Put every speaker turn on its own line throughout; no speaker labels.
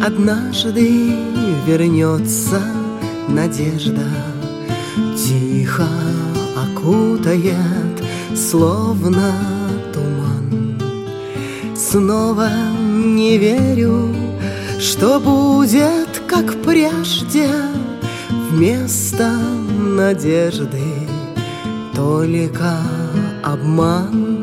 однажды вернется надежда, тихо окутает, словно туман. Снова не верю, что будет, как прежде, вместо надежды только обман.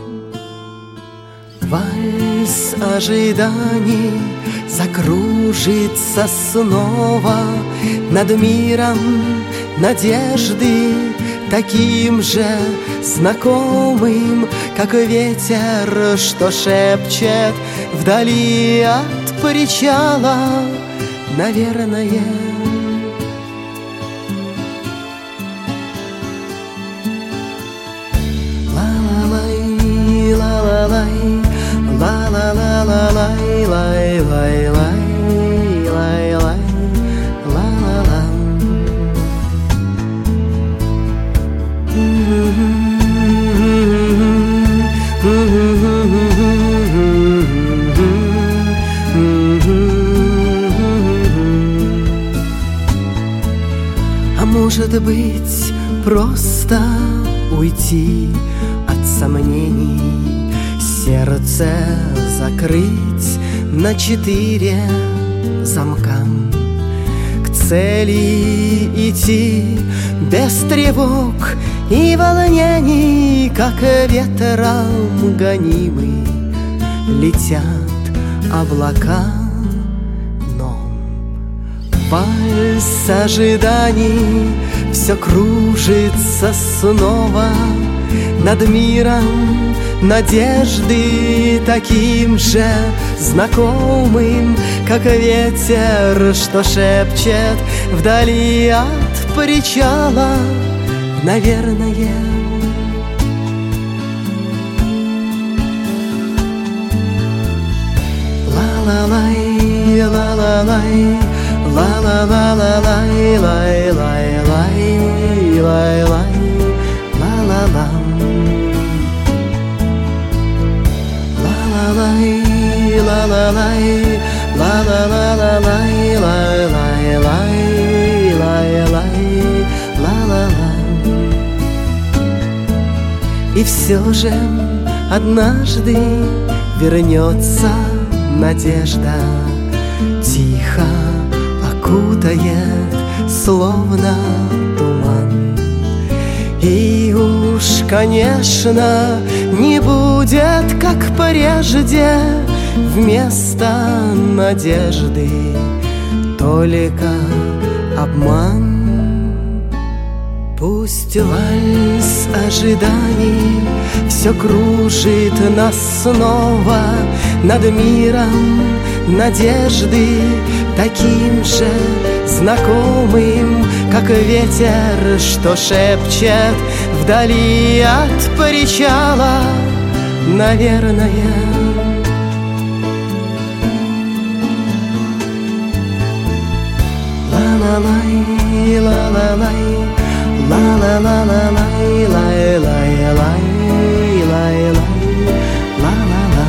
Вальс ожиданий закружится снова над миром надежды, таким же знакомым, как ветер, что шепчет вдали от причала, наверное. Ла-ла-лай, ла-ла-лай, ла-ла-ла-ла-лай, лай-лай-лай, лай-лай, ла-ла-ла. А может быть, просто уйти от сомнений, сердце закрыть на 4 замка, к цели идти без тревог и волнений, как ветром гонимый летят облака. Но вальс ожиданий все кружится снова над миром надежды, таким же знакомым, как ветер, что шепчет вдали от причала, наверное. Ла-ла-лай, ла-ла-лай, ла-ла-ла-ла-лай, лай-лай-лай, лай-лай, ла-ла-ла. Ла-ла-лай, ла-ла-лай, ла-ла-ла-ла-лай, лай-лай-лай, лай-лай, ла-ла-ла. И все же однажды вернется надежда, тихо окутает, словно туман. И уж, конечно, не будет, как прежде, вместо надежды только обман. Пусть вальс ожиданий все кружит нас снова над миром надежды, таким же знакомым, как ветер, что шепчет вдали от причала, наверное. Ла-ла-лай, ла-ла-лай, ла-ла-ла-ла-лай, лай-лай-лай, лай-лай, ла-ла-ла.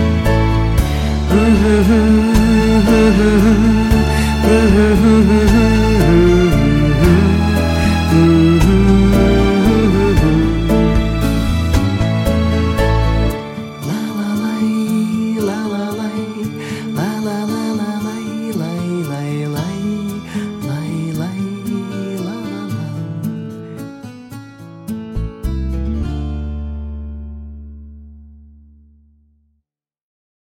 Mm-hmm.